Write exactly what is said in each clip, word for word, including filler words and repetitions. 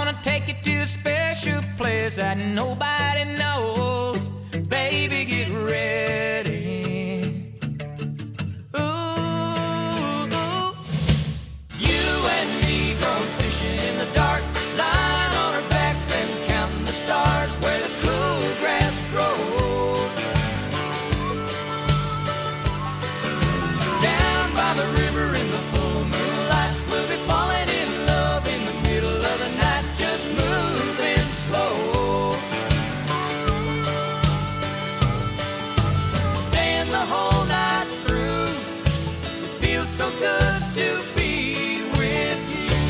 Gonna take you to a special place that nobody knows. Baby, get ready. Ooh, ooh. You and me going fishing in the dark, lying on our backs and counting the stars where the cool grass grows. Down by the river in the full moonlight, we'll be falling in love in the middle of the night, just moving slow. Staying the whole night through, it feels so good to be with you.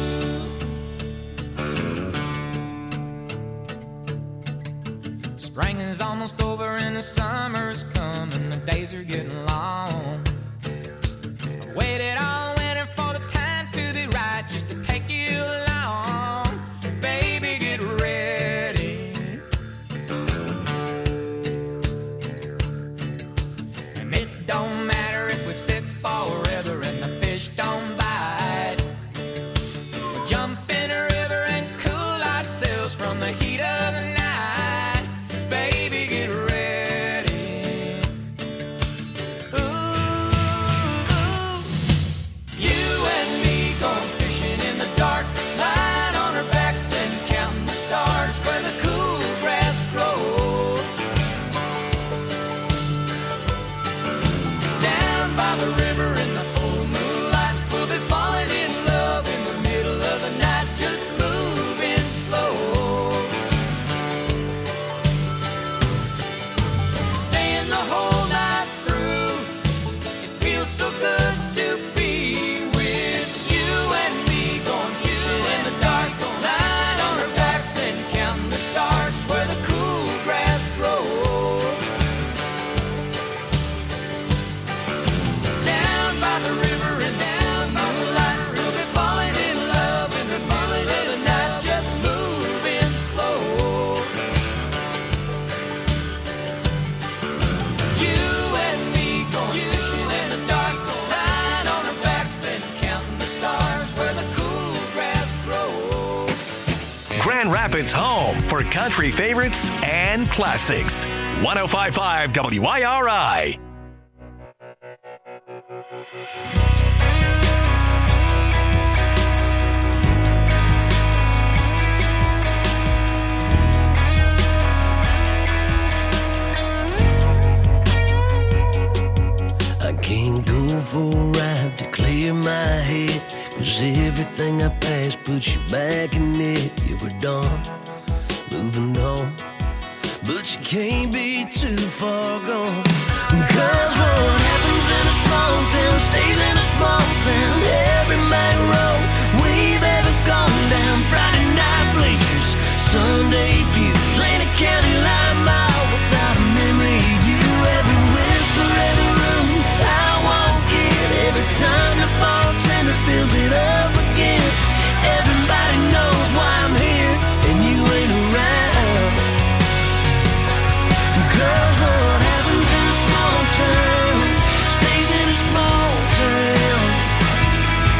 Spring is almost over and the summer's coming, the days are getting long. I waited all winter for the time to be right, just to take you along. Baby, get ready. And it don't matter if we sit forever and the fish don't bite. We'll jump in a river and cool ourselves from the heat of the night. Baby, get ready. Ooh, ooh. You and me going fishing in the dark, lying on our backs and counting the stars where the cool grass grows. Down by the river in the full moonlight, we'll be falling in love in the middle of the night, just moving slow. Staying the whole night through, it feels so good to be with you and me going fishing in the dark, lying on our backs and counting the stars where the cool grass grows. Down by the river and down by the light, we'll be falling in love in the middle of the night, just moving slow. You and me going fishing in the dark, lying on our backs and counting the stars where the cool grass grows. Grand Rapids' home for country favorites and classics. one oh five point five W I R I. I can't go for a ride to clear my head, 'cause everything I passed puts you back in it. You were done, moving on, but you can't be too far gone. 'Cause what happens in a small town stays in a small town. Every back road we've ever gone down, Friday night bleachers, Sunday pews, ain't a county line mile without a memory of you. Every whisper, every room I walk in, every time the bartender fills it up again. Everybody knows why I'm here and you ain't around. 'Cause what happens in a small town stays in a small town.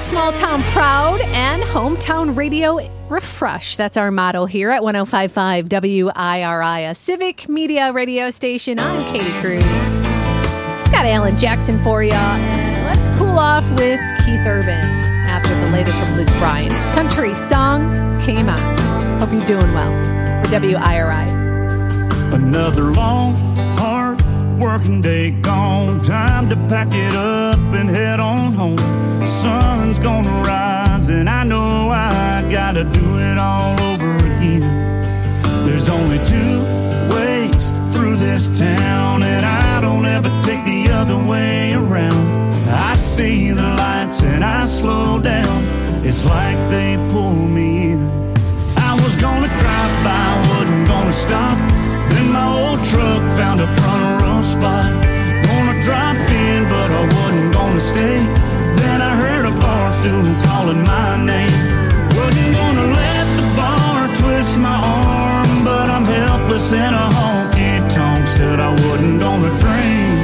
small town proud and hometown radio refresh. That's our motto here at one oh five point five W I R I, a civic media radio station. I'm Katie Cruz. It's got Alan Jackson for you. And let's cool off with Keith Urban after the latest from Luke Bryan. It's Country Song Came On. Hope you're doing well for W I R I. Another long, hard working day gone. Time to pack it up and head on home. Sun's gonna rise and I know I gotta do it all over again. There's only two ways through this town, and I don't ever take the other way around. I see the lights and I slow down. It's like they pull me in. I was gonna drive by, wasn't gonna stop. Then my old truck found a front row spot. Gonna drop in, but I wasn't gonna stay. Then I heard a bar stool calling my name. Wasn't gonna let the bar twist my arm, but I'm helpless in a honky-tonk. Said I wasn't gonna drink.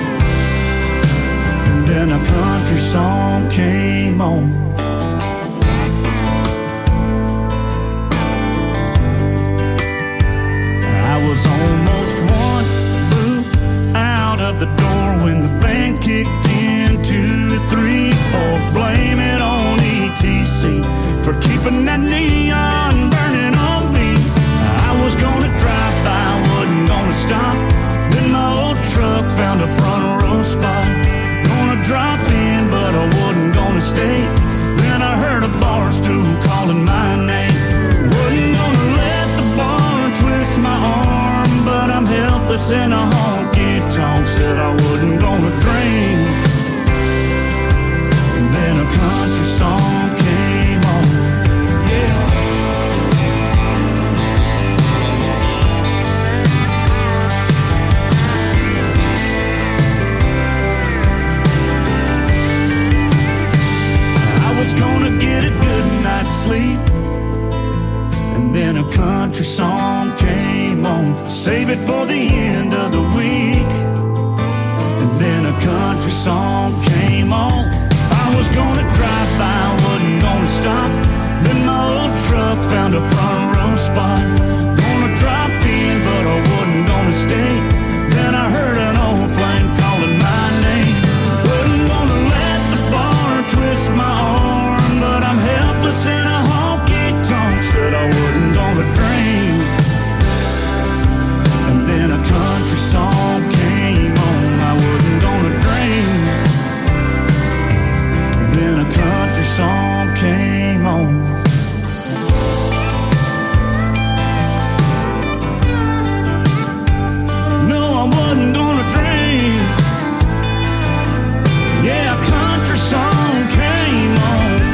And then a country song came on. I was almost one boot out of the door when the band kicked in. Two, three, four, blame it on E T C for keeping that neon burning on me. I was gonna drive by, wasn't gonna stop. Then my old truck found a front row spot. Gonna drop in, but I wasn't gonna stay. Then I heard a bar stool calling my name. Wasn't gonna let the bar twist my arm, but I'm helpless in a honky-tonk. Said I wasn't gonna drink. And then a country song came on. Yeah. I was gonna get a good night's sleep, and then a country song came on. Save it for the end of the week. And then a country song came on. I was gonna drive by, wasn't gonna stop. Then my old truck found a front row spot. Gonna drop in, but I wasn't gonna stay. Then I heard an old flame calling my name. Wasn't gonna let the bar twist my arm, but I'm helpless in a honky-tonk. Said I wasn't gonna drink. And then a country song came on. I wasn't gonna drink. Then a country song came on. No, I wasn't gonna drink. Yeah, a country song came on.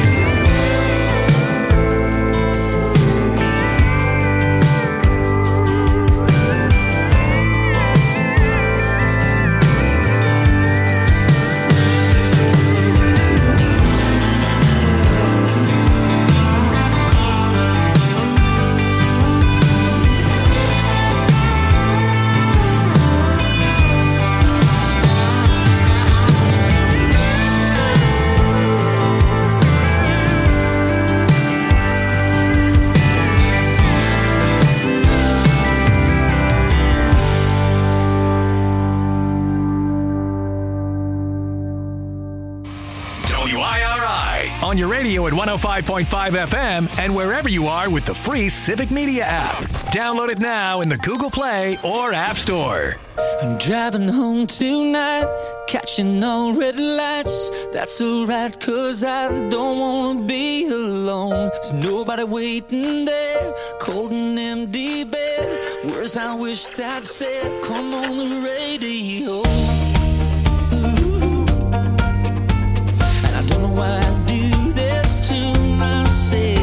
On your radio at one oh five point five F M and wherever you are with the free Civic Media app. Download it now in the Google Play or App Store. I'm driving home tonight, catching all red lights. That's alright, cause I don't wanna be alone. There's nobody waiting there, cold and empty bed. Words I wished I'd said, come on the radio. Ooh. And I don't know why I do this to myself.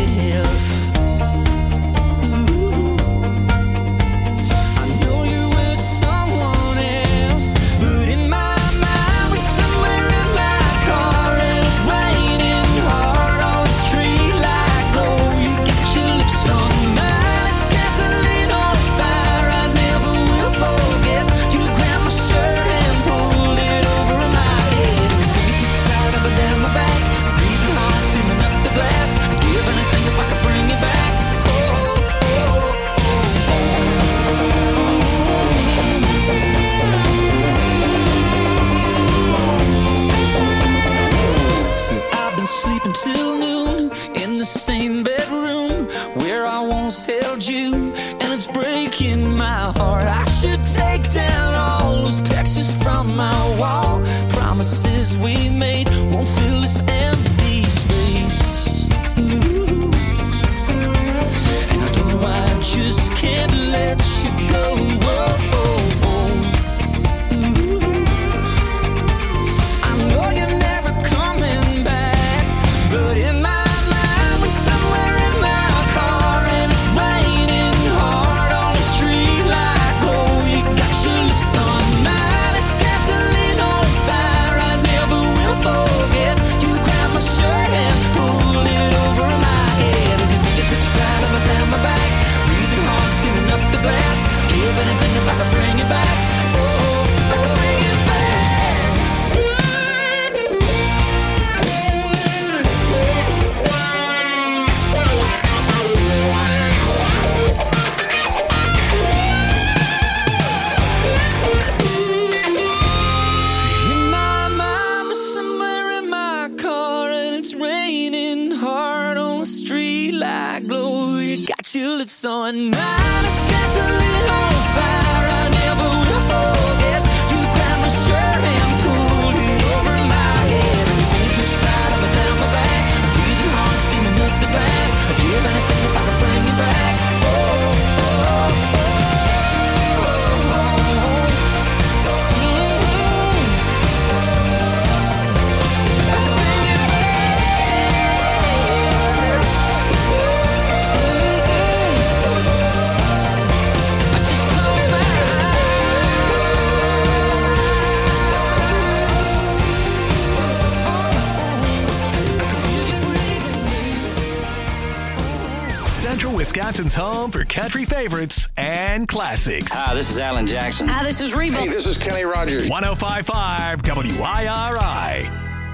Shirt and promises we made won't fill this empty space. Ooh. And I don't know why I just can't let you go. Whoa, oh, oh. Ooh. I know you're never coming back, but in my mind we're somewhere in my car and it's raining hard on the street like glow. You got your lips on mine, it's gasoline on fire. I never will forget. You grabbed my shirt and pulled it over my head, and your fingertips slide up and down my back, breathing hard, skimming up the glass. Give anything if I could bring you back. Oh, if I could bring you back. In my mind, somewhere in my car, and it's raining hard on the street like glow. You got your lips on mine, it's gasoline on fire. I never will forget. You grabbed my shirt and pulled it over my head, and your fingertips slide up and down my back, breathing hard, steaming up the glass. I'd give anything if I could bring you back. Oh, oh, oh, oh, oh, oh. Mm-hmm. If I could bring you I just close my eyes. Central Wisconsin's home for country favorites and classics. Hi, this is Alan Jackson. Hi, this is Reba. Hey, this is Kenny Rogers. one oh five point five W I R I.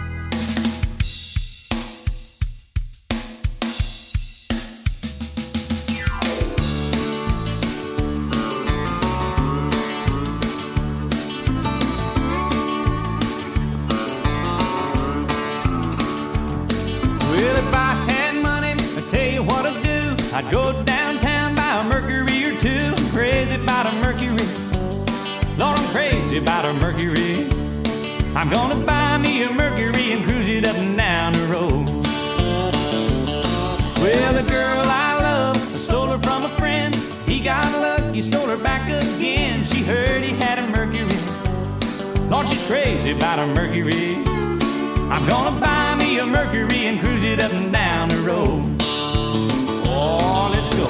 Well, if I had money, I'd tell you what I'd do. I'd go downtown, buy a Mercury or two. I'm crazy about a Mercury. Lord, I'm crazy about a Mercury. I'm gonna buy me a Mercury and cruise it up and down the road. Well, the girl I love, I stole her from a friend. He got lucky, stole her back again. She heard he had a Mercury. Lord, she's crazy about a Mercury. I'm gonna buy me a Mercury and cruise it up and down the road. Oh, let's go.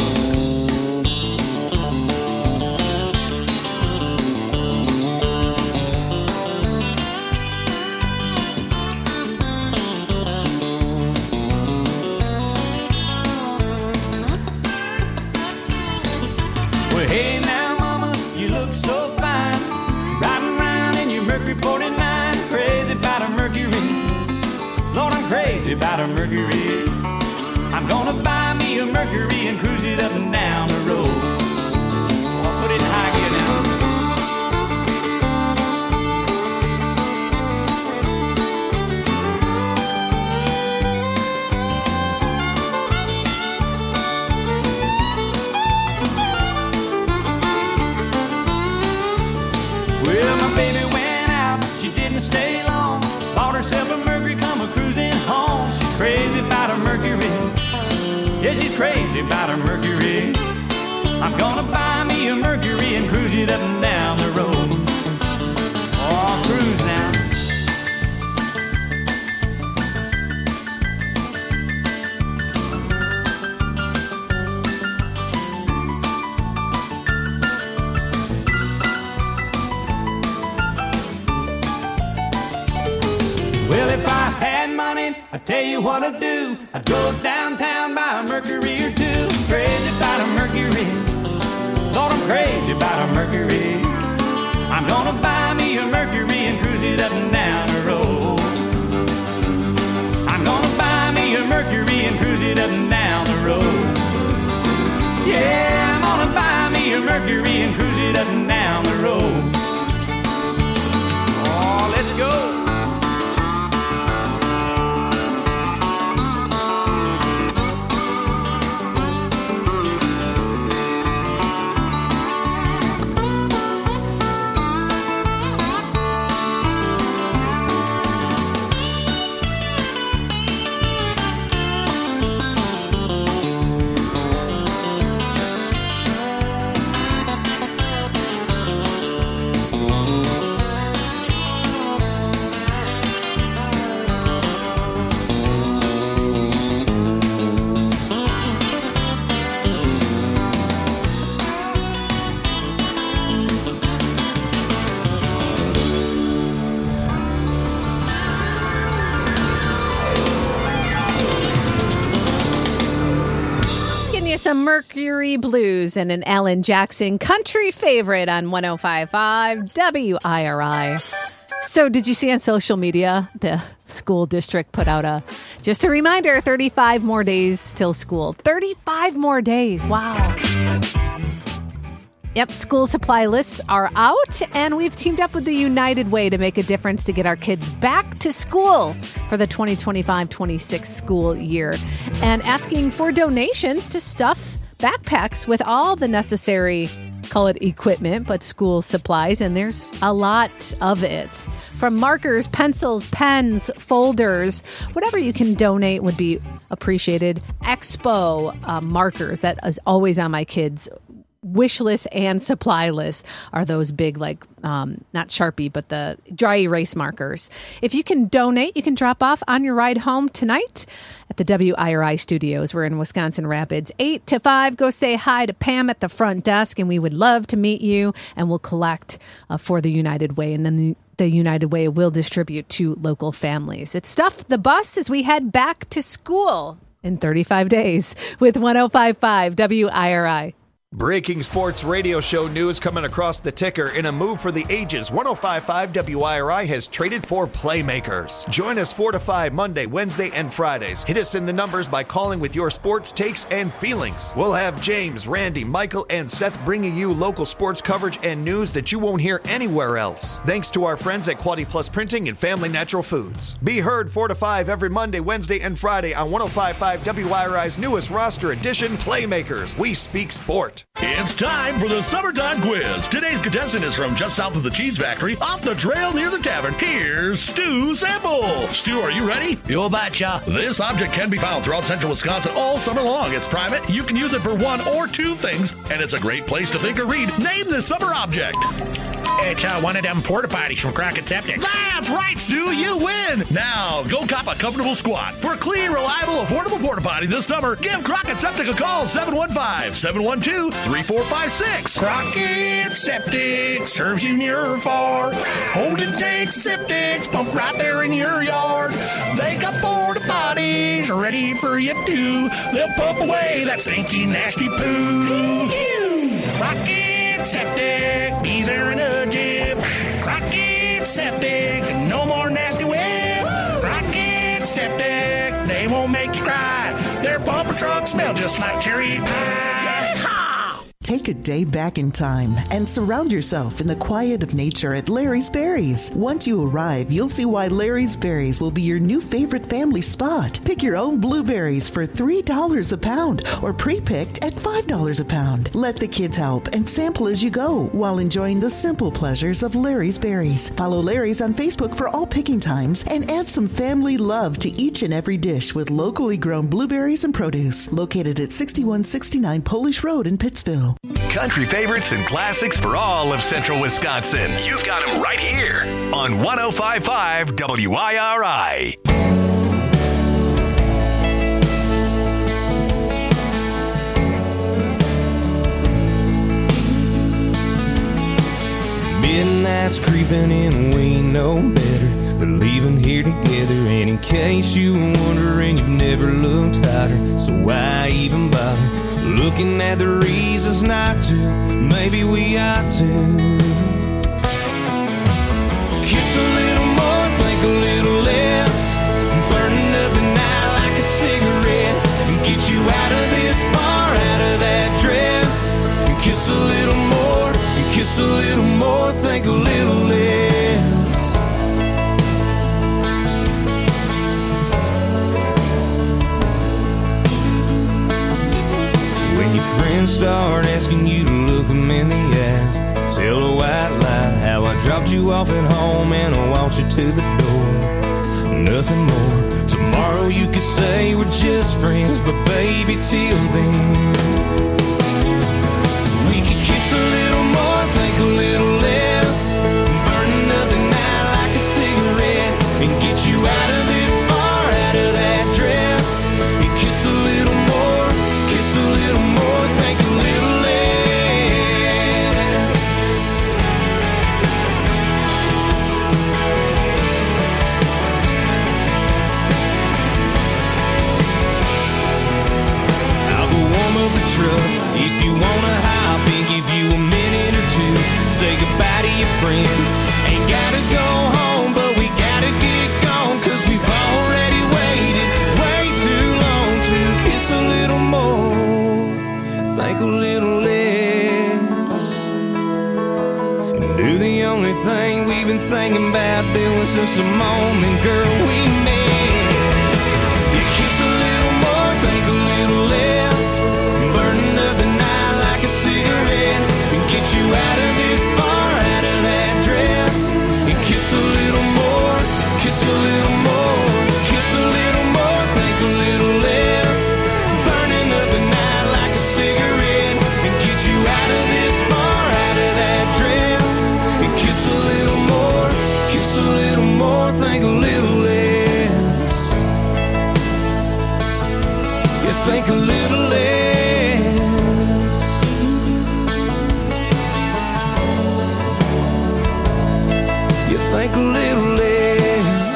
Well, hey now, mama, you look so fine, riding around in your Mercury forty-nine. Crazy about a Mercury. Lord, I'm crazy about a Mercury. I'm gonna buy me a Mercury and cruise it up and down the road. Oh, I'll put it in high gear now. Well, my baby went out, she didn't stay long. Bought herself a Mercury, come a cruising home. She's crazy about a Mercury. Yeah, she's crazy about a Mercury. I'm gonna buy me a Mercury and cruise it up and down the road. Oh, cruise now. Well, if I had money, I'd tell you what I'd do. I'd go downtown, buy a Mercury or two. Crazy about a Mercury. Lord, I'm crazy about a Mercury. I'm gonna buy me a Mercury and cruise it up and down the road. I'm gonna buy me a Mercury and cruise it up and down the road. Yeah, I'm gonna buy me a Mercury and cruise it up and down the road. Oh, let's go. some Mercury Blues and an Alan Jackson country favorite on one oh five point five W I R I. So did you see on social media, the school district put out a, just a reminder, thirty-five more days till school. thirty-five more days. Wow. Yep, school supply lists are out, and we've teamed up with the United Way to make a difference to get our kids back to school for the twenty twenty-five twenty-six school year, and asking for donations to stuff backpacks with all the necessary, call it equipment, but school supplies, and there's a lot of it. From markers, pencils, pens, folders, whatever you can donate would be appreciated. Expo uh, markers, that is always on my kids' wish list and supply list, are those big, like, um, not Sharpie, but the dry erase markers. If you can donate, you can drop off on your ride home tonight at the W I R I studios. We're in Wisconsin Rapids, eight to five. Go say hi to Pam at the front desk, and we would love to meet you, and we'll collect uh, for the United Way, and then the The United Way will distribute to local families. It's Stuff the Bus as we head back to school in thirty-five days with one oh five point five W I R I. Breaking sports radio show news coming across the ticker. In a move for the ages, one oh five point five W I R I has traded for playmakers. Join us four to five Monday, Wednesday, and Fridays. Hit us in the numbers by calling with your sports takes and feelings. We'll have James, Randy, Michael, and Seth bringing you local sports coverage and news that you won't hear anywhere else. Thanks to our friends at Quality Plus Printing and Family Natural Foods. Be heard four to five every Monday, Wednesday, and Friday on one oh five point five W I R I's newest roster edition, Playmakers. We speak sport. It's time for the Summertime Quiz. Today's contestant is from just south of the cheese factory, off the trail near the tavern. Here's Stu Sample. Stu, are you ready? You betcha. This object can be found throughout central Wisconsin all summer long. It's private. You can use it for one or two things, and it's a great place to think or read. Name this summer object. It's uh, one of them porta potties from Crockett Septic. That's right, Stu. You win. Now, go cop a comfortable squat. For a clean, reliable, affordable porta potty this summer, give Crockett Septic a call, seven one five, seven one two, three four five six. Crockett Septic serves you near or far. Holding tanks, septics, pump right there in your yard. They got porta potties ready for you too. They'll pump away that stinky, nasty poo. Crockett Septic, be there in a jiff. Crockett Septic, no more nasty whip. Crockett Septic, they won't make you cry. Their bumper trucks smell just like cherry pie. Take a day back in time and surround yourself in the quiet of nature at Larry's Berries. Once you arrive, you'll see why Larry's Berries will be your new favorite family spot. Pick your own blueberries for three dollars a pound or pre-picked at five dollars a pound. Let the kids help and sample as you go while enjoying the simple pleasures of Larry's Berries. Follow Larry's on Facebook for all picking times and add some family love to each and every dish with locally grown blueberries and produce. Located at sixty-one sixty-nine Polish Road in Pittsville. Country favorites and classics for all of central Wisconsin. You've got them right here on one oh five point five W I R I. Midnight's creeping in, we know better. We're leaving here together, and in case you were wondering, you've never looked hotter. So why even bother? Looking at the reasons not to, maybe we ought to. Kiss a little more, think a little less. Burning up the night like a cigarette. And get you out of this bar, out of that dress. And kiss a little more, and kiss a little more, think a little less. Friends start asking you to look them in the eyes. Tell a white lie how I dropped you off at home and I walked you to the door. Nothing more. Tomorrow you could say we're just friends, but baby, till then we could kiss a little more, think a little less. Burning up the night like a cigarette and get you out of this bar, out of that dress. And kiss a little more, kiss a little more. Truck your friends. Ain't gotta go home, but we gotta get gone, 'cause we've already waited way too long to kiss a little more, think a little less, and do the only thing we've been thinking about doing since the moment, girl, we met. You kiss a little more, think a little less, burning up the night like a cigarette, and get you out of this bar, out of that dress, and kiss a little more, kiss a little more, kiss a little more, think a little less, burning up the night like a cigarette, and get you out of this bar, out of that dress, and kiss a little more, kiss a little more, think a little less. You think a little less. You think a little less.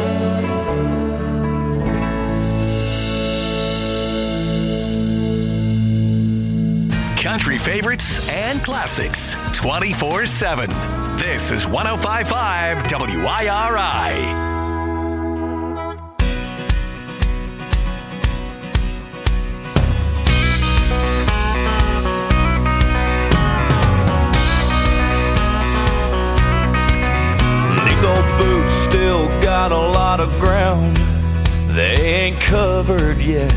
Country favorites and classics twenty-four seven. This is one oh five point five W I R I. These old boots still got a lot of ground they ain't covered yet.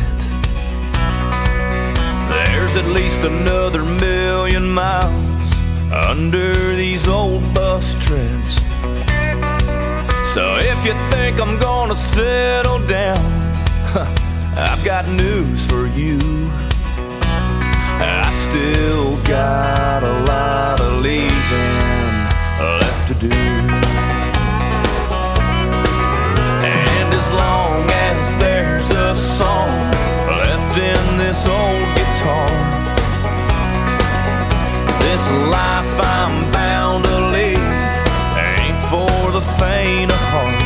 There's at least another million miles under these old bus treads. So if you think I'm gonna settle down, I've got news for you. I still got a lot of leaving left to do. And as long as there's a song left in this old guitar, this life I'm bound to lead ain't for the faint of heart.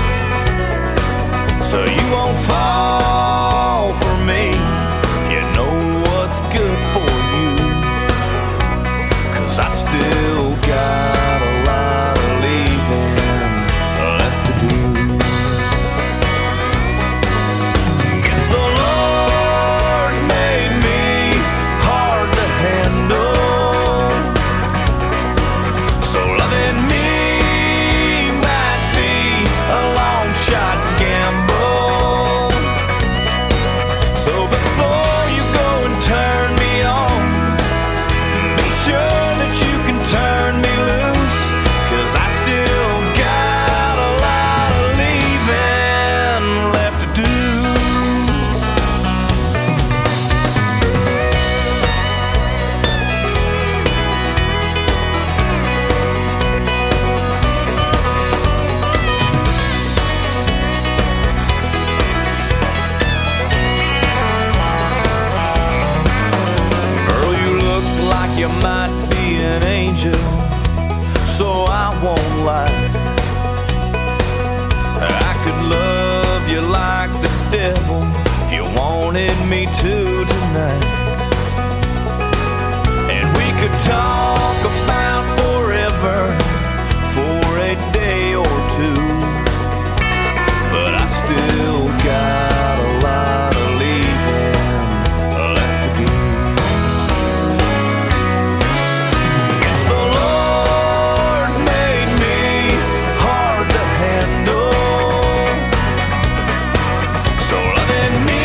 So you won't fall for me, you know what's good for you, 'cause I still got a lot of leaving left to do. Guess the Lord made me hard to handle, so loving me might be a long shot gamble. So before you go and turn me on, be sure that you can turn me loose, 'cause I still got a lot of leaving left to do. Girl, you look like you might be an angel, so I won't lie. I could love you like the devil if you wanted me to tonight. And we could talk about forever for a day or two, but I still got a lot of leaving left to do. Guess the Lord made me hard to handle, so loving me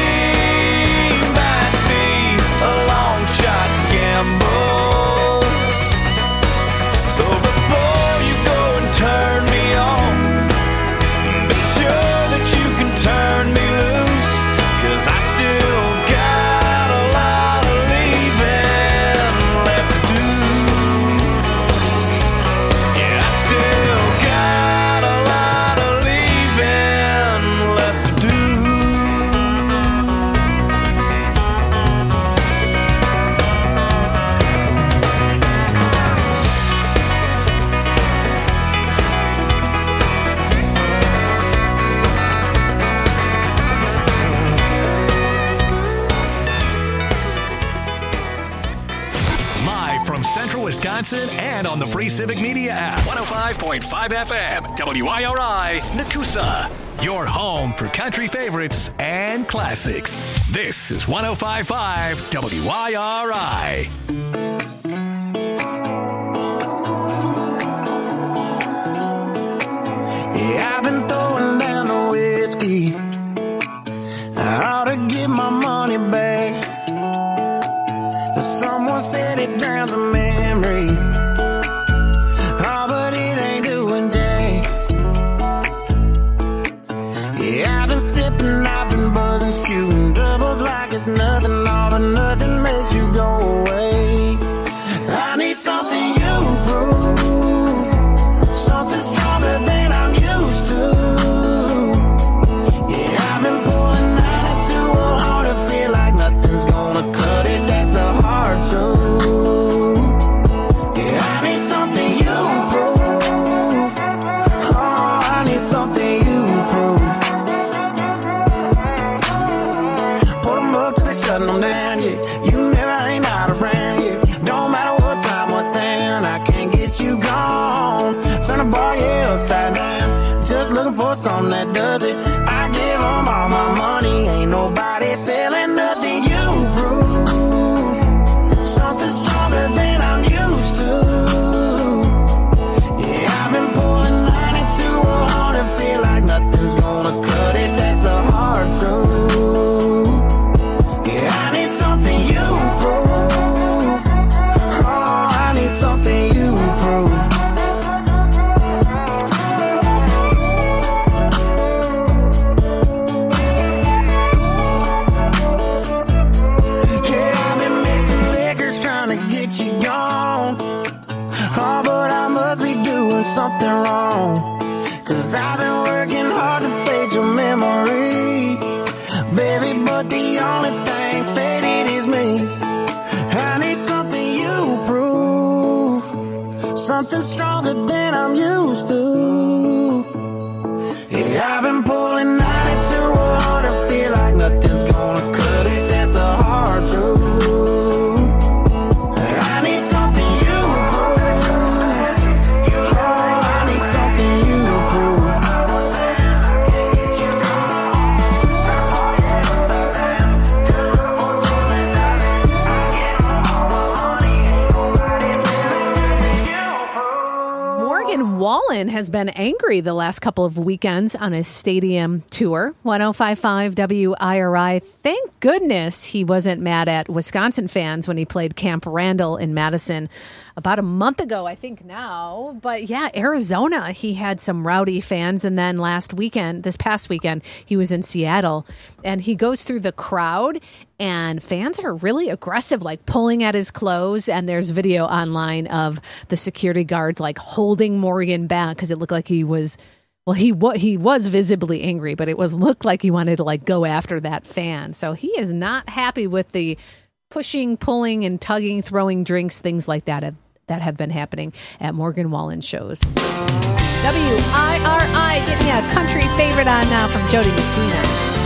might be a long shot gamble. Wisconsin, and on the free Civic Media app. one oh five point five F M, W I R I, Nakusa. Your home for country favorites and classics. This is one oh five point five W I R I. Yeah, I've been throwing down the whiskey. I ought to get my money back. Someone said it drowns a memory. Oh, but it ain't doing jack. Yeah, I've been sipping, I've been buzzing, shooting doubles like it's nothing, all but nothing makes you go away. I need something you prove, something stronger than I'm used to. Yeah, I've been pulling ninety-two hard to feel like nothing's gonna cut it. That's the hard truth. Yeah, I need something you prove. Oh, I need something you prove. Put them up till they shutting them down, yeah. You never ain't out around, yeah. Don't matter what time, what town, I can't get you gone. Turn the bar, yeah, upside down. Just looking for something that does it. I give them all my money. Ain't nobody selling nothing you prove. Something stronger than I'm used to. Yeah, I've been pulling ninety-two hard to feel like nothing's gonna cut it. That's the hard truth. Yeah, I need something you prove. Oh, I need something you prove. Yeah, I've been mixing liquors trying to get you gone. Oh, but I must be doing something wrong. Cause I've been working hard to fade your memory, baby, but the only thing faded is me. I need something you prove, something stronger than I'm used to. Yeah, I've been pulling ninety-two hard to feel like nothing's gonna cut it. That's the hard truth. I need something you prove. Oh, I need something you prove. Morgan Wallen has been angry the last couple of weekends on his stadium tour. one oh five point five W I R I. Thank goodness he wasn't mad at Wisconsin fans when he played Camp Randall in Madison about a month ago, I think now. But yeah, Arizona, he had some rowdy fans. And then last weekend, this past weekend, he was in Seattle and he goes through the crowd and fans are really aggressive, like pulling at his clothes. And there's video online of the security guards like holding Morgan back because it looked like he was, well, he, wa- he was visibly angry, but it was looked like he wanted to like go after that fan. So he is not happy with the pushing, pulling, and tugging, throwing drinks, things like that have, that have been happening at Morgan Wallen shows. W I R I, getting a country favorite on now from Jody Messina.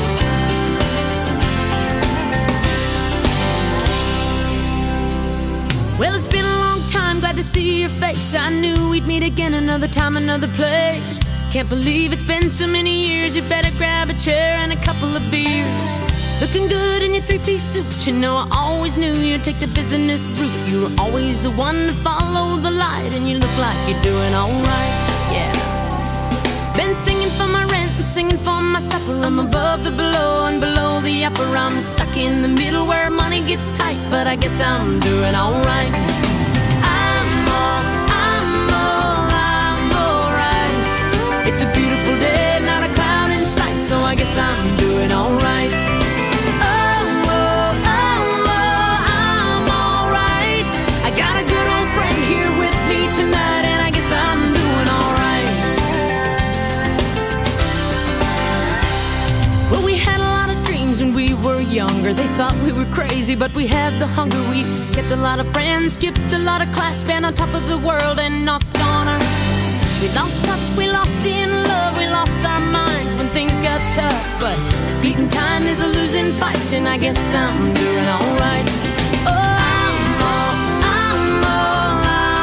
Well, it's been a long time, glad to see your face. I knew we'd meet again another time, another place. Can't believe it's been so many years. You better grab a chair and a couple of beers. Looking good in your three-piece suit. You know I always knew you'd take the business route. You were always the one to follow the light, and you look like you're doing alright, yeah. Been singing for my rent and singing for my supper. I'm above the below and below the upper. I'm stuck in the middle where money gets tight, but I guess I'm doing alright. I'm all, I'm all, I'm alright. It's a beautiful day, not a cloud in sight, so I guess I'm doing alright. Younger, they thought we were crazy, but we had the hunger. We kept a lot of friends, skipped a lot of class, been on top of the world and knocked on our. We lost touch, we lost in love, we lost our minds when things got tough. But beating time is a losing fight, and I guess I'm doing alright. Oh, I'm all, I'm all,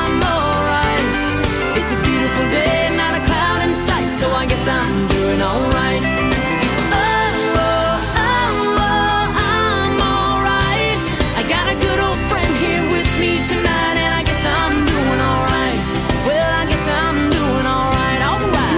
beautiful day, not a cloud in sight, so I guess I'm doing alright. Oh, oh, oh, oh, I'm alright. I got a good old friend here with me tonight, and I guess I'm doing alright. Well, I guess I'm doing alright, alright.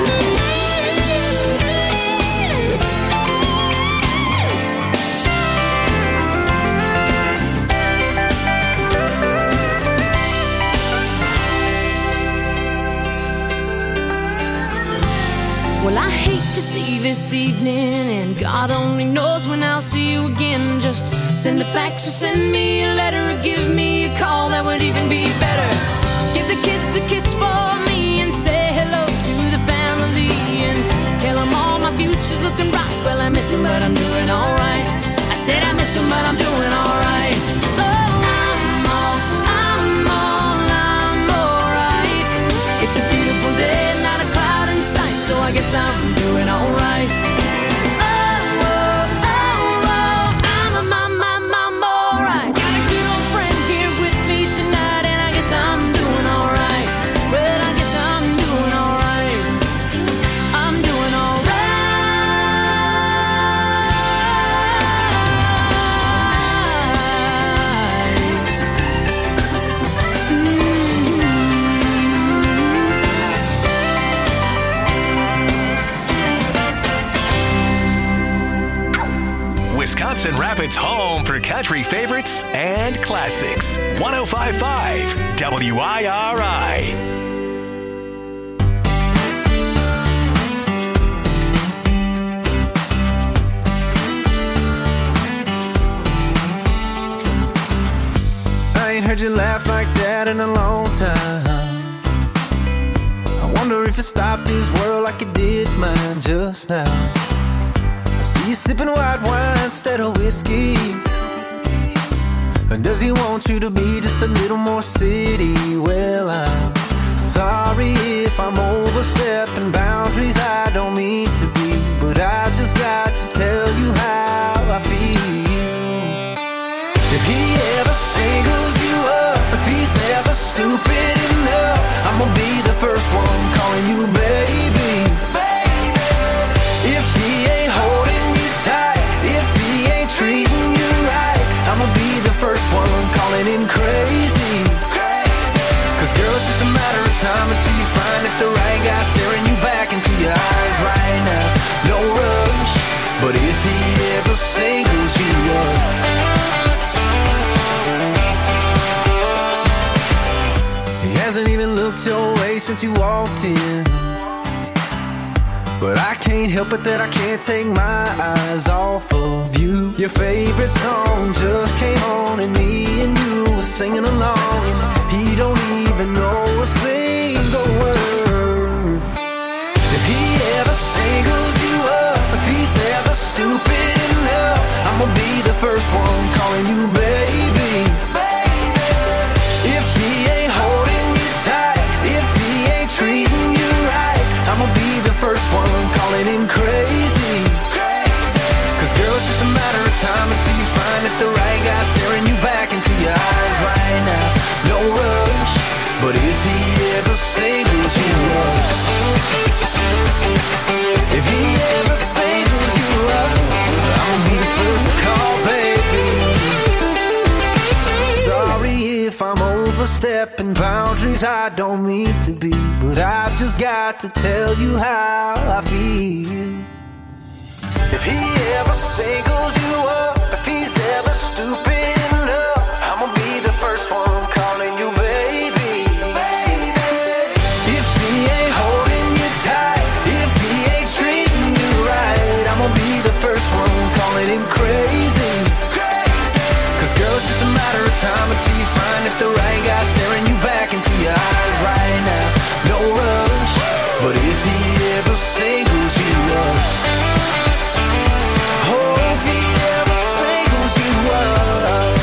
Well, I hate to see you this evening, and God only knows when I'll see you again. Just send a fax or send me a letter or give me a call, that would even be better. Give the kids a kiss for me and say hello to the family, and tell them all my future's looking bright. Well, I miss them, but I'm doing alright. I said I miss them, but I'm doing alright. Oh, I'm all, I'm all, I'm alright. It's a beautiful day, not a cloud in sight, so I guess I'm doing alright. Oh, oh, oh, oh, I'm a mom, mom, mom, alright. Got a good old friend here with me tonight, and I guess I'm doing alright. Well, I guess I'm doing alright. I'm doing alright. Wisconsin Rapids' home for country favorites and classics. one oh five point five W I R I. I ain't heard you laugh like that in a long time. I wonder if it stopped this world like it did mine just now. I see you sipping white wine instead of whiskey. And does he want you to be just a little more city? Well, I'm sorry if I'm overstepping boundaries I don't mean to be, but I just got to tell you how I feel. If he ever singles you up, if he's ever stupid enough, I'm gonna be the first one calling you baby. Baby. If he ain't holding you tight, if he ain't treating you right, I'm gonna be the first one calling him crazy. Crazy. Cause girl, it's just a matter of time until you find that the right guy staring you back into your eyes right now. No rush, but if he ever singles you up, he hasn't even looked your way since you walked in. But I can't help it that I can't take my eyes off of you. Your favorite song just came on and me and you were singing along, and he don't even know a single word. If he ever singles you up, if he's ever stupid enough, I'm gonna be the first one calling you baby. Baby. If he ain't holding you tight, if he ain't treating you right, I'm gonna be the first one calling him crazy. Crazy. Cause girl, it's just a matter of time until you find that the right guy staring you back into your eyes right now. No rush, but if he ever singles you up, if he ever singles you up, I'll be the first to call, baby. Sorry if I'm overstepping boundaries I don't mean to be, but I've just got to tell you how I feel. If he ever singles you up, if he's ever stupid enough, I'm gonna be the first one calling you baby. Baby. If he ain't holding you tight, if he ain't treating you right, I'm gonna be the first one calling him crazy. Crazy. Cause girl, it's just a matter of time until you find that the right guy staring you back into your eyes right now. No rush, but if he ever singles you up, oh, if he ever singles you up,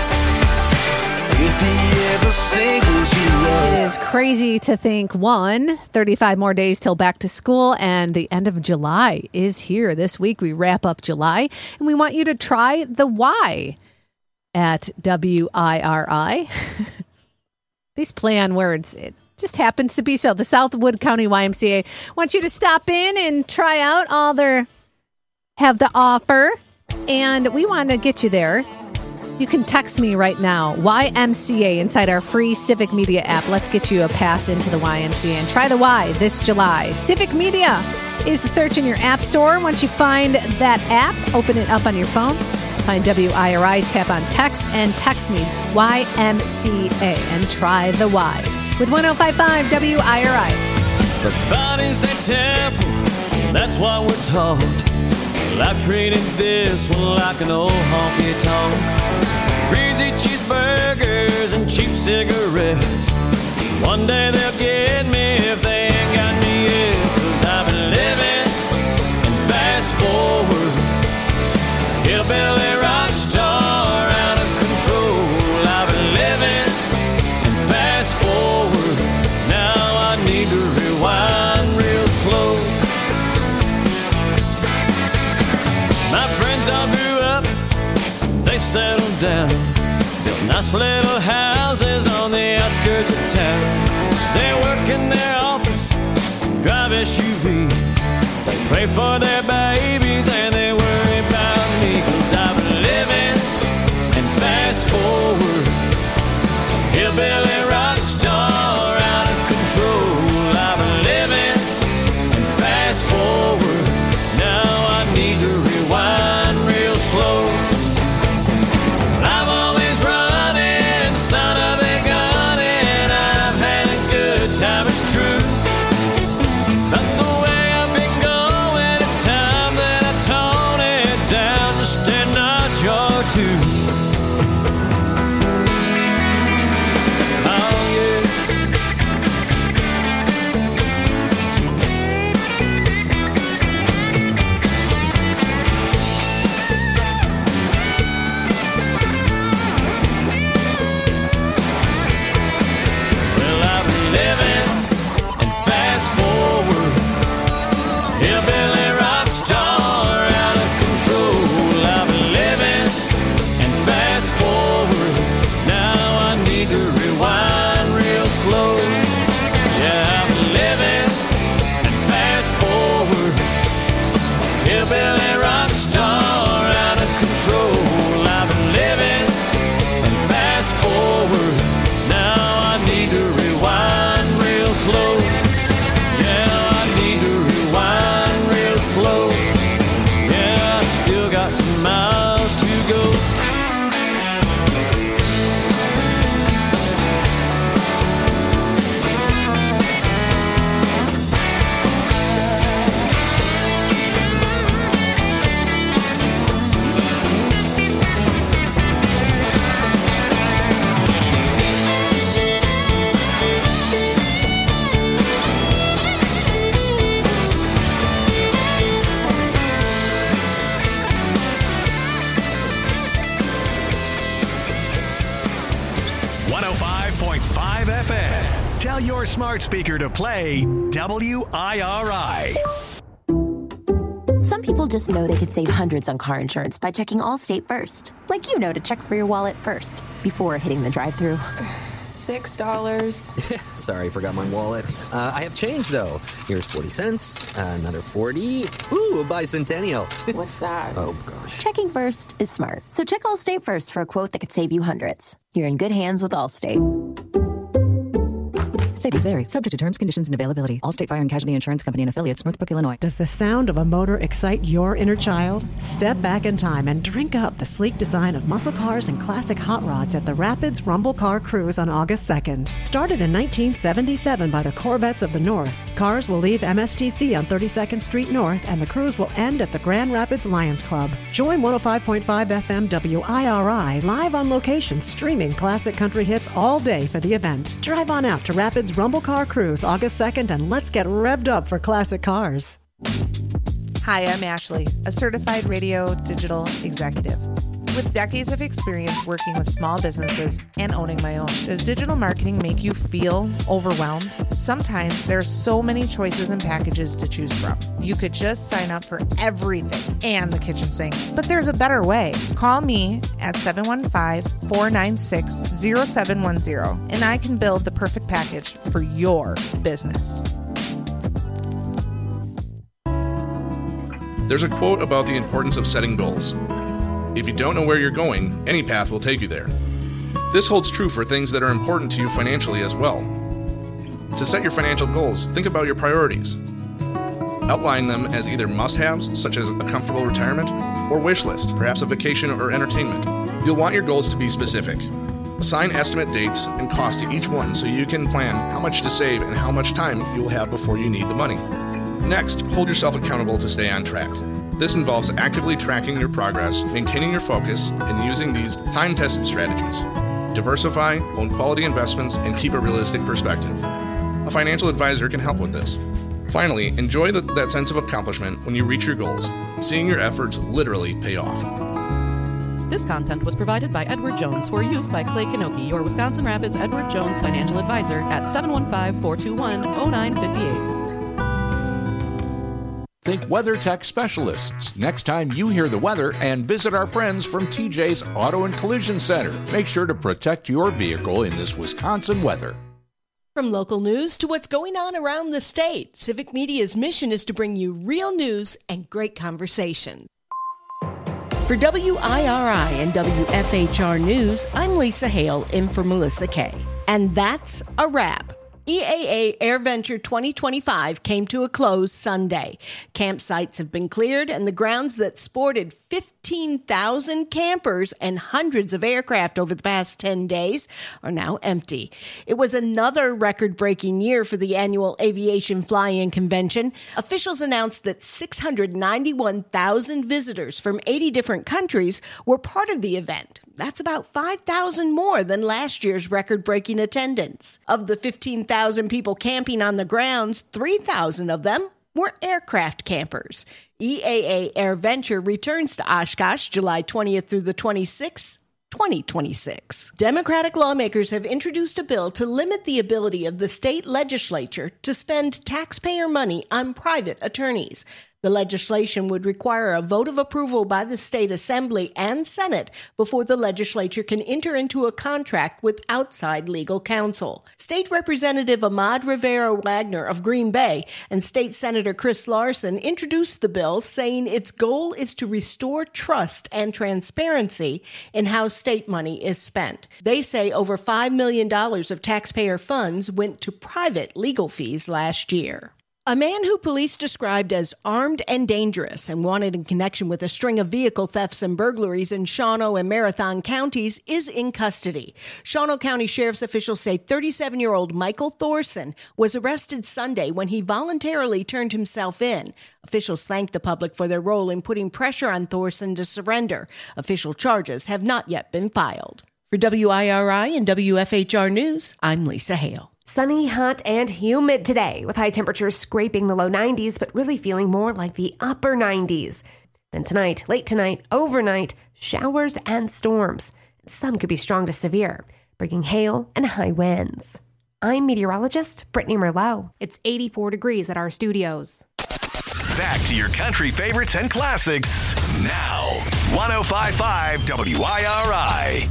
if he ever singles you up. It is crazy to think, one, thirty-five more days till back to school, and the end of July is here. This week we wrap up July, and we want you to try the Y at W I R I. These play on words. It just happens to be so. The Southwood County Y M C A wants you to stop in and try out all their have the offer, and we want to get you there. You can text me right now, Y M C A, inside our free Civic Media app. Let's get you a pass into the Y M C A and try the Y this July. Civic Media is the search in your app store. Once you find that app, open it up on your phone, find W I R I, tap on text, and text me Y M C A and try the Y with one oh five point five W I R I. The body's a temple, that's what we're taught. Well, I've treated this one like an old honky-tonk. Greasy cheeseburgers and cheap cigarettes. One day they'll get me if they ain't got me yet. Cause I've been living and fast forward. Hillbilly rock star out of control. I've been living and fast forward. Now I need to rewind real slow. My friends all grew up, they settled down, built nice little houses on the outskirts of town. They work in their office, drive S U Vs. They pray for their babies and they worry about me. Cause I've been living and fast forward. Hillbilly rock star out of control. I've been living and fast forward. Now I need to rewind real slow. I'm always running, son of a gun, and I've had a good time, it's true. But the way I've been going, it's time that I tone it down just a notch or two. Oh yeah. Well, I've been living and fast forward. Hillbilly rock star out of control. I've been living and fast forward. Now I need to rewind real slow. Yeah, I've been living and fast forward. Hillbilly rock star out of control. I've been living and fast forward. Now I need to rewind real slow. Yeah, I need to rewind real slow. Yeah, I still got some miles to go. one oh five point five F M. Tell your smart speaker to play W I R I. Some people just know they could save hundreds on car insurance by checking Allstate first. Like you know to check for your wallet first before hitting the drive-thru. Six dollars. Sorry, forgot my wallet. Uh, I have change, though. Here's forty cents, uh, another forty. Ooh, a bicentennial. What's that? Oh, gosh. Checking first is smart. So check Allstate first for a quote that could save you hundreds. You're in good hands with Allstate. Savings vary. Subject to terms, conditions, and availability. Allstate Fire and Casualty Insurance Company and affiliates, Northbrook, Illinois. Does the sound of a motor excite your inner child? Step back in time and drink up the sleek design of muscle cars and classic hot rods at the Rapids Rumble Car Cruise on August second. Started in nineteen seventy-seven by the Corvettes of the North, cars will leave M S T C on thirty-second Street North, and the cruise will end at the Grand Rapids Lions Club. Join one oh five point five F M W I R I live on location, streaming classic country hits all day for the event. Drive on out to Rapids Rumble Car Cruise August second, and let's get revved up for classic cars. Hi, I'm Ashley, a certified radio digital executive. With decades of experience working with small businesses and owning my own, does digital marketing make you feel overwhelmed? Sometimes there are so many choices and packages to choose from. You could just sign up for everything and the kitchen sink. But there's a better way. Call me at seven one five, four nine six, zero seven one zero and I can build the perfect package for your business. There's a quote about the importance of setting goals. If you don't know where you're going, any path will take you there. This holds true for things that are important to you financially as well. To set your financial goals, think about your priorities. Outline them as either must-haves, such as a comfortable retirement, or wish list, perhaps a vacation or entertainment. You'll want your goals to be specific. Assign estimate dates and cost to each one so you can plan how much to save and how much time you will have before you need the money. Next, hold yourself accountable to stay on track. This involves actively tracking your progress, maintaining your focus, and using these time-tested strategies. Diversify, own quality investments, and keep a realistic perspective. A financial advisor can help with this. Finally, enjoy the, that sense of accomplishment when you reach your goals, seeing your efforts literally pay off. This content was provided by Edward Jones for use by Clay Kanoki, your Wisconsin Rapids Edward Jones financial advisor at seven one five, four two one, zero nine five eight. Think WeatherTech specialists next time you hear the weather and visit our friends from T J's Auto and Collision Center. Make sure to protect your vehicle in this Wisconsin weather. From local news to what's going on around the state, Civic Media's mission is to bring you real news and great conversation. For W I R I and W F H R News, I'm Lisa Hale in for Melissa Kay. And that's a wrap. E A A AirVenture twenty twenty-five came to a close Sunday. Campsites have been cleared, and the grounds that sported fifteen thousand campers and hundreds of aircraft over the past ten days are now empty. It was another record-breaking year for the annual Aviation Fly-In Convention. Officials announced that six hundred ninety-one thousand visitors from eighty different countries were part of the event. That's about five thousand more than last year's record-breaking attendance. Of the fifteen thousand people camping on the grounds, three thousand of them were aircraft campers. E A A AirVenture returns to Oshkosh July twentieth through the twenty-sixth, twenty twenty-six. Democratic lawmakers have introduced a bill to limit the ability of the state legislature to spend taxpayer money on private attorneys. The legislation would require a vote of approval by the state assembly and Senate before the legislature can enter into a contract with outside legal counsel. State Representative Ahmad Rivera Wagner of Green Bay and State Senator Chris Larson introduced the bill, saying its goal is to restore trust and transparency in how state money is spent. They say over five million dollars of taxpayer funds went to private legal fees last year. A man who police described as armed and dangerous and wanted in connection with a string of vehicle thefts and burglaries in Shawano and Marathon counties is in custody. Shawano County Sheriff's officials say thirty-seven-year-old Michael Thorson was arrested Sunday when he voluntarily turned himself in. Officials thanked the public for their role in putting pressure on Thorson to surrender. Official charges have not yet been filed. For W I R I and W F H R News, I'm Lisa Hale. Sunny, hot, and humid today, with high temperatures scraping the low nineties, but really feeling more like the upper nineties. Then tonight, late tonight, overnight, showers and storms. Some could be strong to severe, bringing hail and high winds. I'm meteorologist Brittany Merlot. It's eighty-four degrees at our studios. Back to your country favorites and classics now. one oh five point five W I R I.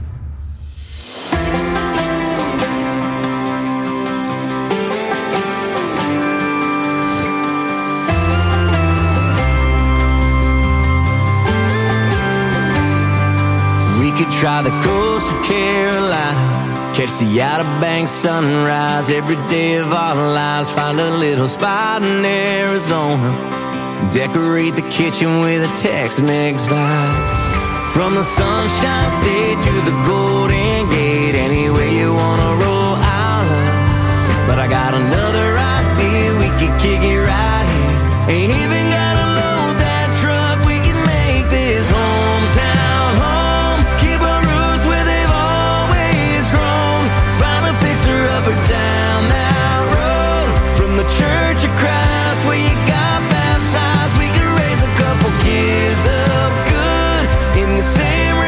We could try the coast of Carolina, catch the Outer Banks sunrise every day of our lives. Find a little spot in Arizona, decorate the kitchen with a Tex-Mex vibe. From the Sunshine State to the Golden Gate, anywhere you wanna roll, I'll love. But I got another idea, we could kick it right here. Ain't even gotta load that truck, we can make this hometown home. Keep our roots where they've always grown. Find a fixer up or down that road. From the Church of Christ where you got baptized, we could raise a couple kids up good in the same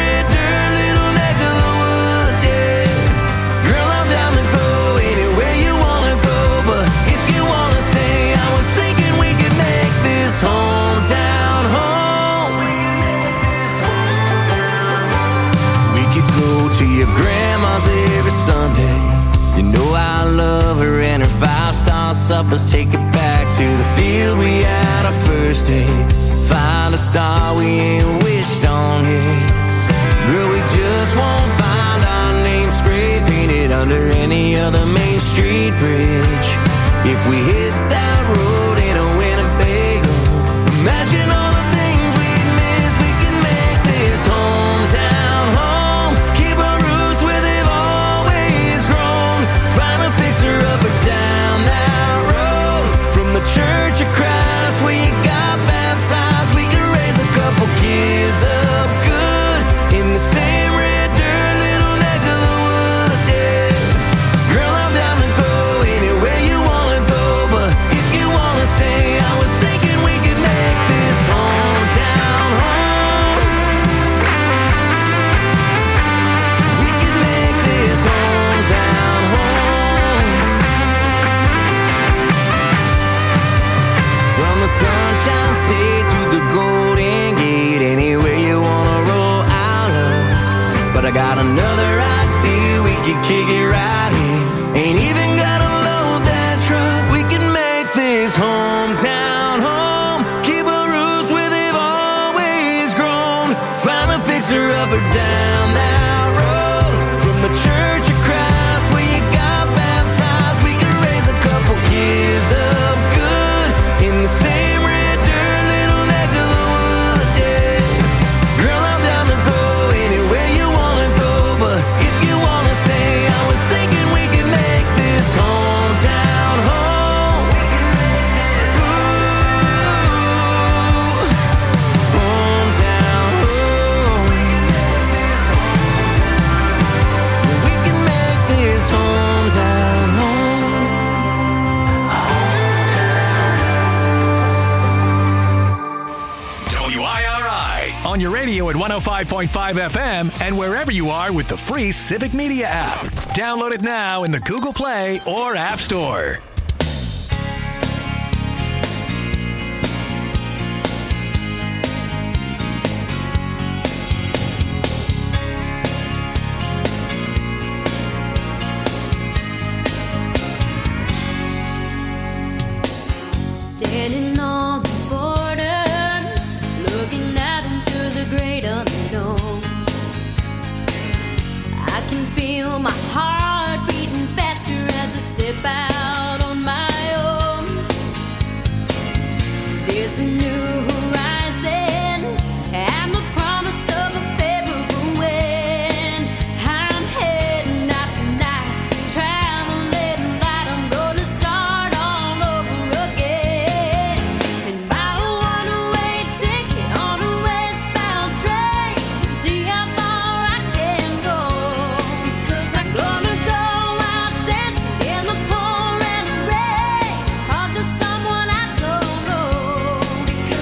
up, let's take it back to the field we had our first date. Find a star we ain't wished on yet. Girl, we just won't find our name spray painted under any other Main Street bridge. If we hit that road in a Winnebago, imagine all the things we'd miss. We can make this hometown home. Keep our roots where they've always grown. Find a fixer up or down that road. From the Church of Christ where you got baptized, we can raise a couple kids up good in the same red dirt little neck of the woods, yeah. Girl, I'm down to go anywhere you wanna go, but if you wanna stay, I was thinking we could make this hometown home. We could make this hometown home. From the Sunshine State to the Golden Gate, anywhere you wanna roll out of. But I got another idea, we could kick it right here. Ain't even gotta load that truck. We can make this hometown home. Keep our roots where they've always grown. Find a fixer up or down that road. From the Church of Christ where you got baptized, we can raise a couple kids up good in the same red dirt little neck of the woods, yeah. Girl, I'm down to go anywhere you wanna go, but if you wanna stay, I was thinking we could make this hometown home. Ooh, hometown home. We can make this hometown home. W I R I on your radio at one oh five point five F M and wherever you are with the free Civic Media app. Download it now in the Google Play or App Store. Standing on the border, looking out into the great unknown. I can feel my heart beating faster as I step out on my own. There's a new horizon and the promise of a favorable wind. I'm heading out tonight, traveling light. I'm gonna start all over again. And buy a one-way ticket on a westbound train. See how far I can go. Because I'm gonna go out dancing in the pouring rain. Talk to someone I don't know. Because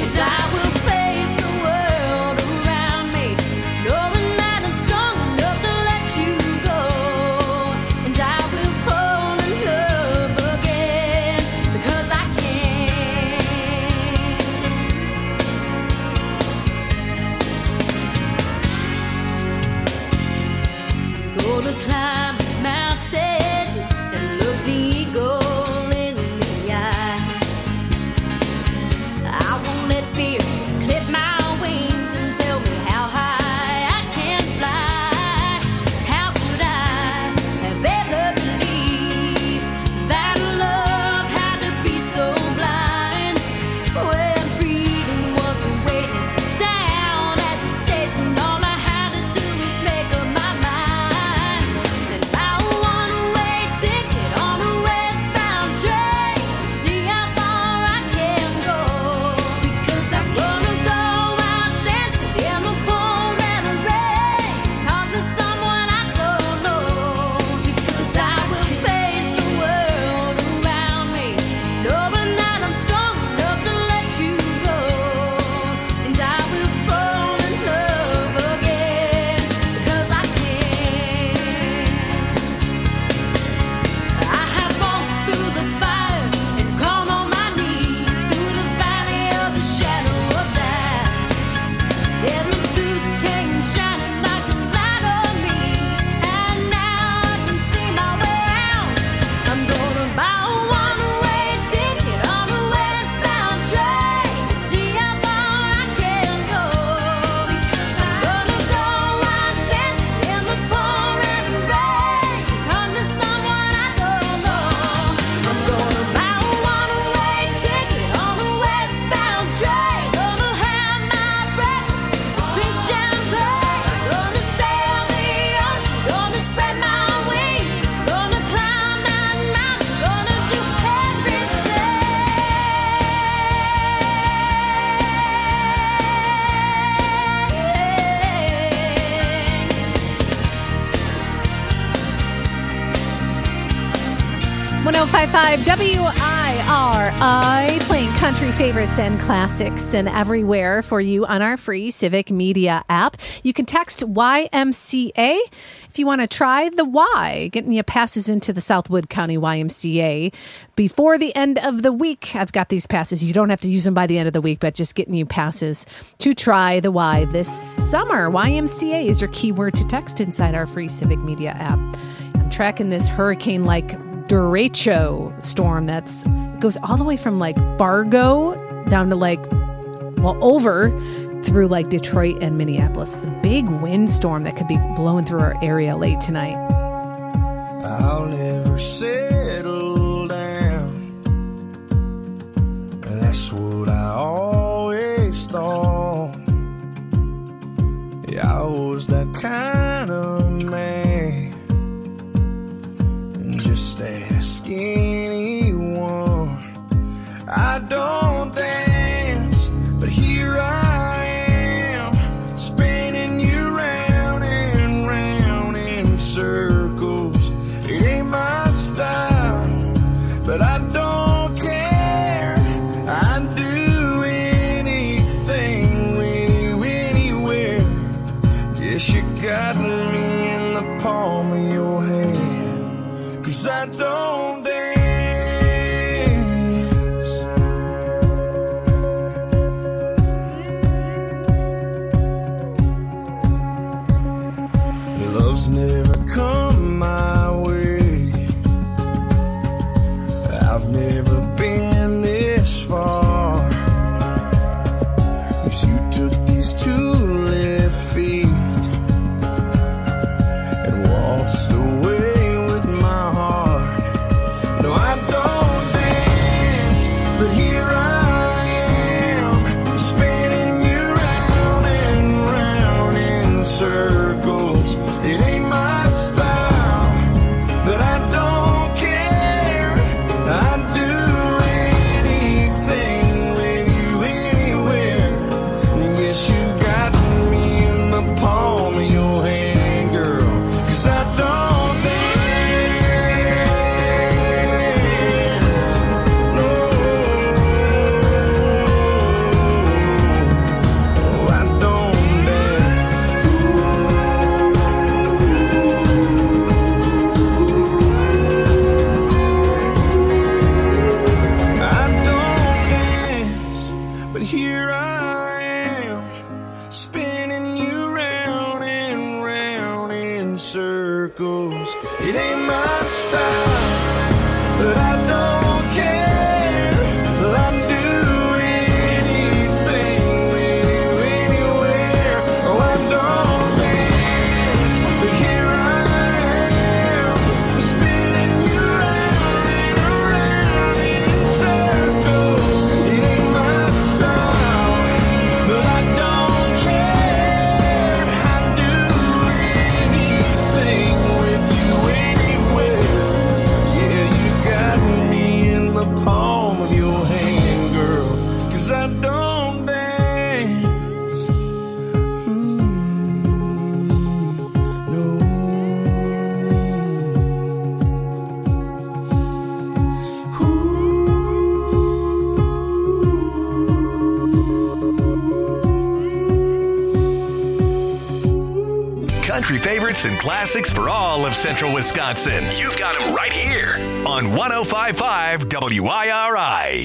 five five W I R I, playing country favorites and classics and everywhere for you on our free Civic Media app. You can text Y M C A if you want to try the Y, getting you passes into the Southwood County Y M C A before the end of the week. I've got these passes. You don't have to use them by the end of the week, but just getting you passes to try the Y this summer. Y M C A is your keyword to text inside our free Civic Media app. I'm tracking this hurricane-like derecho storm that's it goes all the way from like Fargo down to like well over through like Detroit and Minneapolis. It's a big windstorm that could be blowing through our area late tonight. I'll never settle down. That's what I always thought. Yeah, I was that kind of man. Just ask anyone. I don't dance, but here I am, spinning you round and round in circles. It ain't my style, but I don't care. I'd do anything with you anywhere. Guess you got me in the palm of your hand. 'Cause I don't dance. Love's never come my way. I've never been this far. 'Cause you took these two left feet and waltzed away. Favorites and classics for all of central Wisconsin. You've got them right here on one oh five point five W I R I.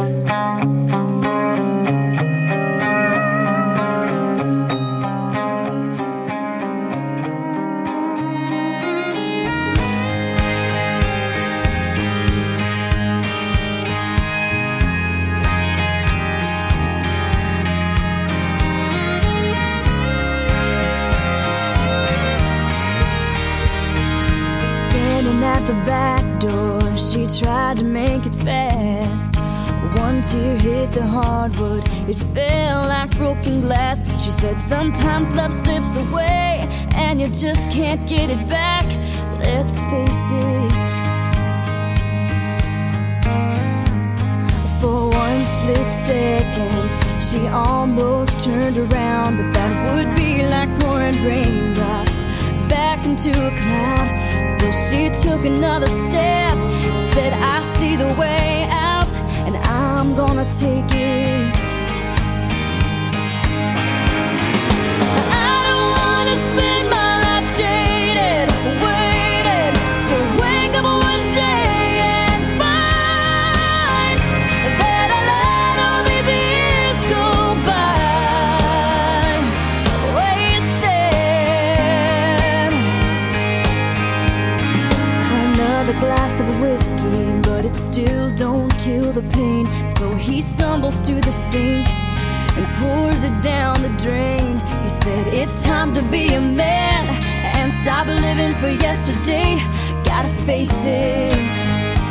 At the back door, she tried to make it fast. One tear hit the hardwood, it fell like broken glass. She said sometimes love slips away and you just can't get it back. Let's face it. For one split second, she almost turned around, but that would be like pouring raindrops back into a cloud. So she took another step and said, I see the way out, and I'm gonna take it. I don't wanna spend my life jaded, waiting to wake up one day and find that I let all these years go by wasted. Another glass of whiskey, but it still don't kill the pain. So he stumbles to the sink and pours it down the drain. He said, it's time to be a man and stop living for yesterday. Gotta face it.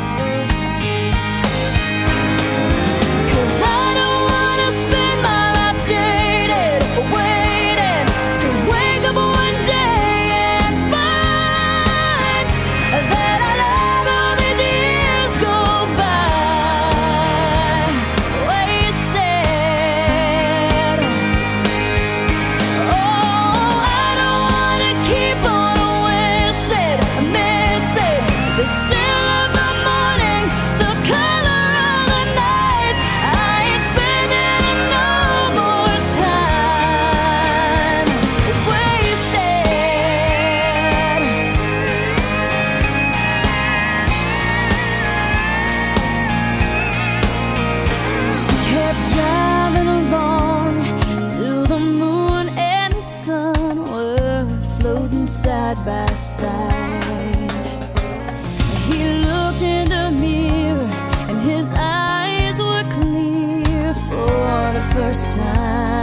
'Cause I don't wanna spend my life jaded, waiting to wake up one day and find that I let all these years go by wasted. Oh, I don't wanna keep on wishing, missing the still of the morning, the color of the night. I ain't spending no more time wasted. She kept driving along till the moon and the sun were floating side by side. He looked in the mirror and his eyes were clear for the first time.